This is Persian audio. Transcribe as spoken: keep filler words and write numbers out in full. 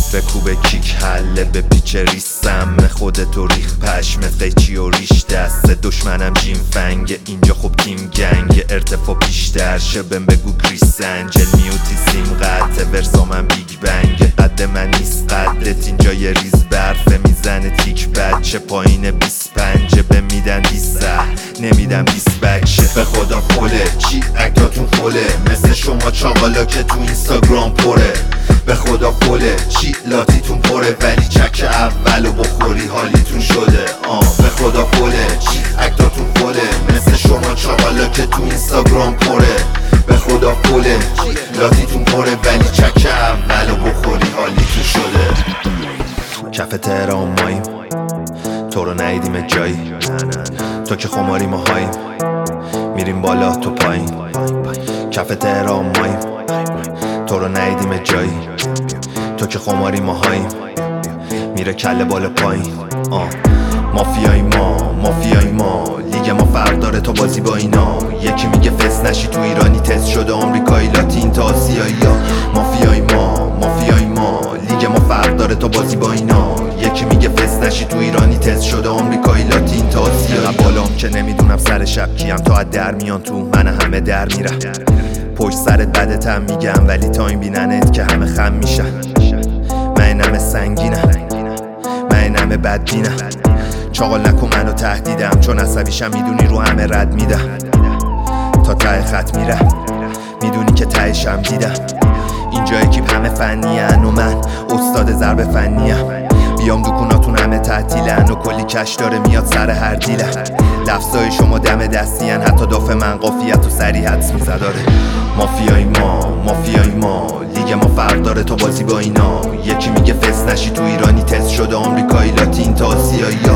به کوبه کیک حله به پیچ ریسم خودتو ریخ پشمت قیچی و ریش دست دشمنم جیم فنگه اینجا خب تیم گنگ ارتفاع بیشتر شه بهم بگو کریس انجل میوتیسیم قطع ورسا من بیگ بنگ قد من نیست قدت اینجا یه ریز برفه میزنه تیک بچه پایین بیست پنجه به میدن دیسه نمیدم بیست بکشه به خدا خله چی اکتاتون خله مثل شما چاقالا که تو اینستاگرام پره به خدا خله چی لاتیتون پره ولی چک اولو بخوری حالیتون شده آه به خدا خله چی اکتاتون خله مثل شما چاقالا که تو اینستاگرام پره به خدا خله چی لاتیتون پره ولی چک اولو بخوری حالیتون شده کف تهران ماییم تو رو ندیدیم جایی تو که خماری ما هاییم میریم بالا تو پایین کف تهران ماییم تو رو ندیدیم جایی تو که خماری ما هاییم میره کله بالا پایین آه مافیای ما مافیای ما لیگ ما فرق داره تا بازی با اینا یکی میگه فس نشی تو ایرانی تست شده آمریکایی لاتین تا آسیایی ها مافیای ما مافیای ما لیگ ما فرق داره تا بازی با اینا یکی میگه فس نشی تو ایرانی تست شده آمریکایی لاتین تا آسیایی بالام که نمیدونم سر شب کیم تا از در میان تو من همه در میرم پشت سرت بدتم میگم ولی تا این بیننت که همه خم میشن من همه سنگینم من همه بدبینم چاقال نکن منو تهدیدم چون عصبیشم میدونی رو همه رد میدم تا ته خط میرم میدونی که تهشم دیدم اینجا اکیپ همه فنیان و من استاد ضرب فنیم بیام دکوناتون همه تعطیلن و کلی کش داره میاد سر هر دیلن لفظای شما دم دستیان حتی داف من قافیت و سریع حدس میزداره مافیای ما مافیای ما لیگ ما فرق داره تا بازی با اینا یکی میگه فس نشی تو ایرانی تست شده آمریکایی لاتین تا آسیایی